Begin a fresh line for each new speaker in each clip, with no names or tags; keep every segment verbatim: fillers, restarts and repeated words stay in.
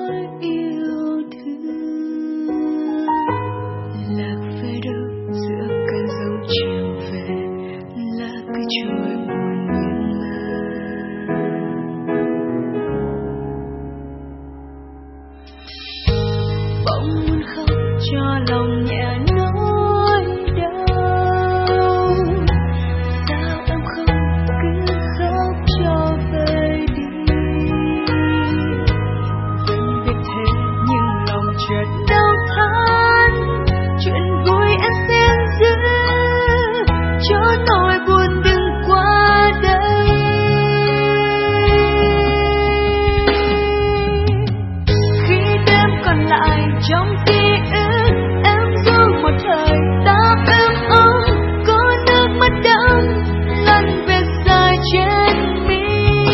yêu thương. Lạc về đâu giữa cơn giông chiều về, lá cứ trôi buồn miên man. Bỗng muốn khóc cho lòng nhẹ nỗi đau. Sao em không cứ khóc cho về đi? Vẫn biết thế nhưng lòng chợt đau thắt. Chuyện vui em xen giữa, cho nỗi buồn đừng qua đây. Khi đêm còn lại trong ký ức, em du một thời ta êm ấm, có nước mắt đẫm lăn về dài trên mi.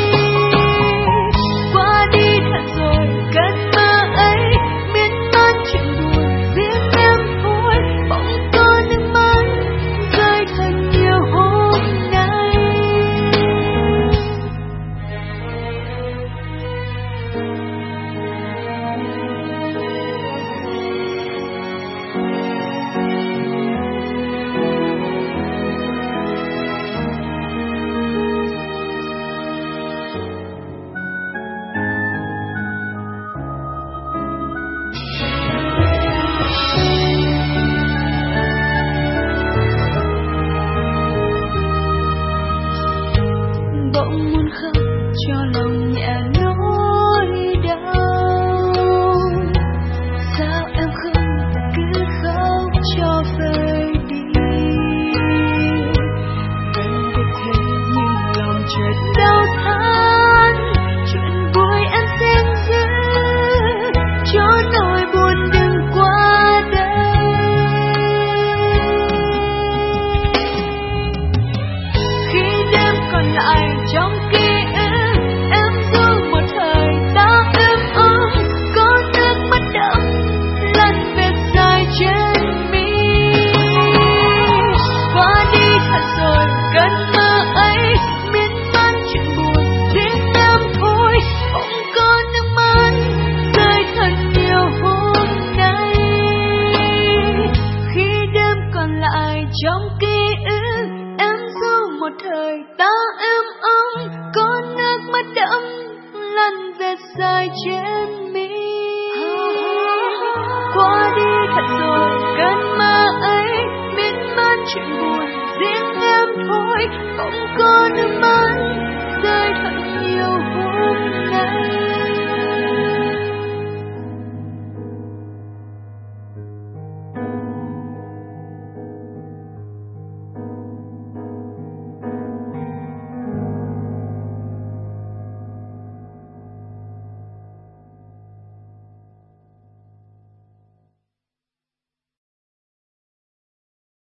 Qua đi thật rồi cơn mơ ấy, miên man chuyện buồn riêng em thôi. Bỗng có nước mắt rơi thật nhiều hôm nay. Bỗng muốn khóc cho lòng nhẹ nỗi đau. Sao em không cứ khóc cho về đi? Vẫn biết thế nhưng lòng chợt đau thắt. Chuyện vui em xen giữa, cho nỗi buồn đừng qua đây. Khi đêm còn lại trong ký ức, em du một thời ta êm ấm, có nước mắt đẫm lăn về dài trên mi. Qua đi thật rồi cơn mơ ấy, miên man chuyện buồn riêng em thôi. Không có nước mắt rơi thật nhiều hôm nay. Khi đêm còn lại trong ký ức, em du một thời ta êm ấm, có nước mắt đẫm lăn về dài trên mi. Qua đi thật rồi cơn mơ ấy, miên man chuyện buồn riêng em thôi. Không có